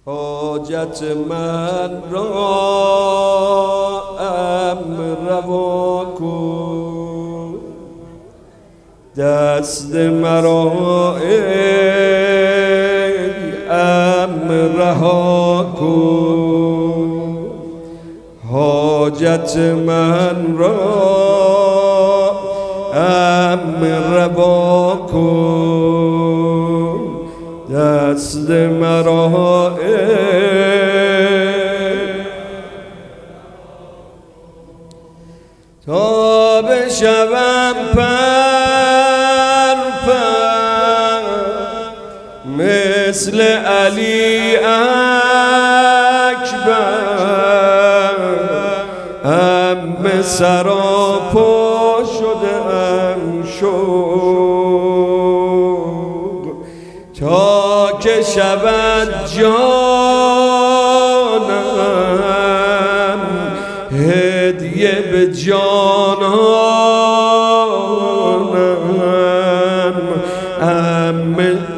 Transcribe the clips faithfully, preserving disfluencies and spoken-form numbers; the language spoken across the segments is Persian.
حاجت من را روا کن، دست مرا ای ام رها کن. حاجت من را ام روا کن، دست مرا تا بشوم پر پر مثل علی اکبر. ام سراپا شده ام شوق، تا که شود جانم هدیه به جانانم. ام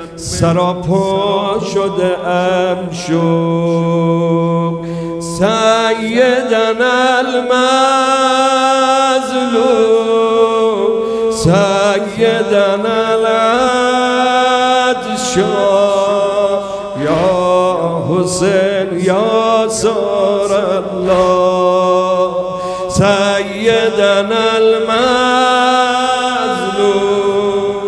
سراپا شده ام شوق، سیدنا المظلوم، سیدنا العطشان، یا حسین یا سار الله، سیدنا المظلوم.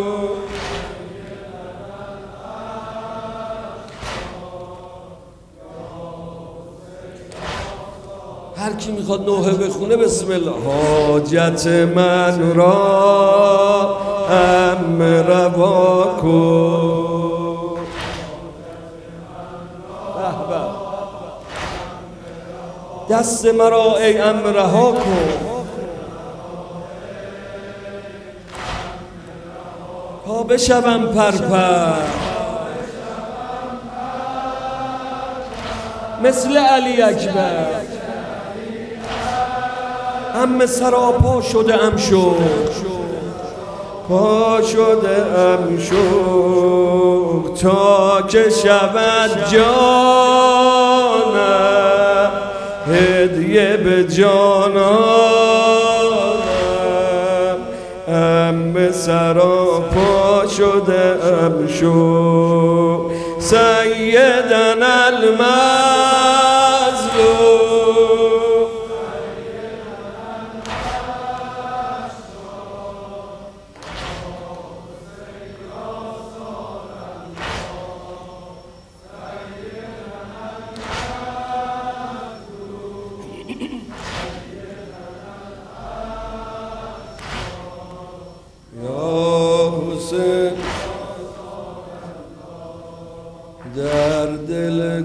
هر کی میخواد نوحه بخونه بسم الله. حاجت من را ام روا کن، دست مرا ای ام رها کن، تا بشوم پرپر مثل علی اکبر. ام سراپا شده ام شوق، پا شده ام شوق، تا که شود جانم هدیه به جانانم. ام سراپا شده ام شوق، سیدنا المظلوم. در دل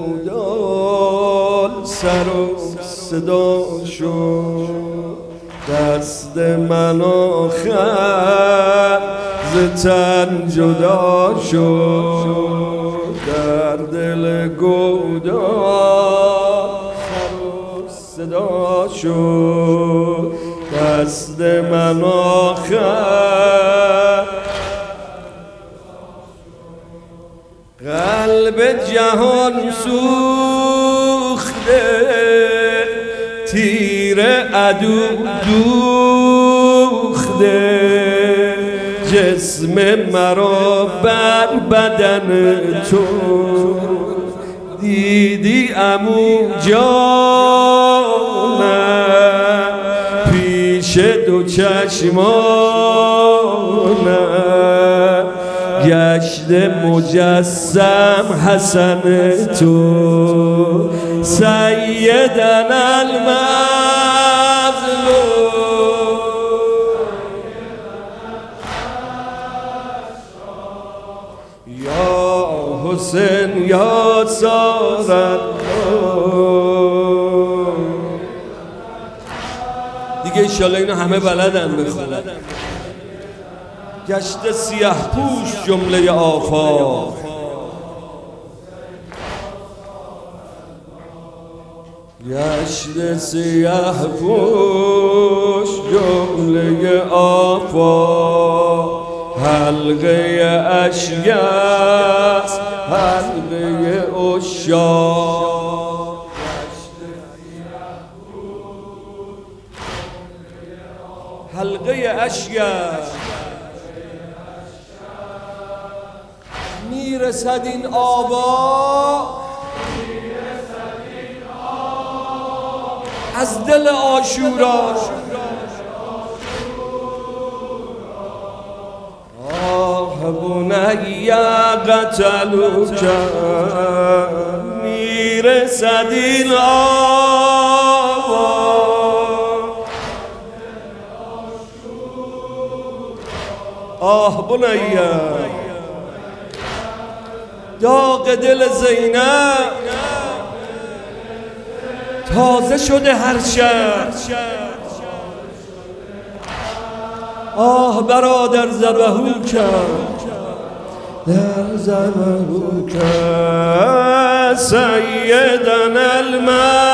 گودال سر و صدا شد، دست من آخر ز تن جدا شد. در دل گودال سر و صدا شد، دست من آخر. قلب جهان سوخته، تیر عدو دوخته، جسم مرا بر بدن تو دیدی عمو جانم، پیش دو چشمانم گشت مجسم حسن تو، سیدنا المظلوم. یا حسین یا سار الله. دیگه انشالله اینو همه بلدن بخونن. گشت سیاه پوش جمله آفاق، گشت سیاه پوش جمله آفاق. حلقه اشیاست حلقه عشاق حلقه اشیاست میرسد این آوا از دل عاشورا آه بنی قتلوک میرسد این آوا آه بنی داغ دل زینب تازه شده هر شب آه برادر زبهو کرد در زبهو کرد سیدنا المه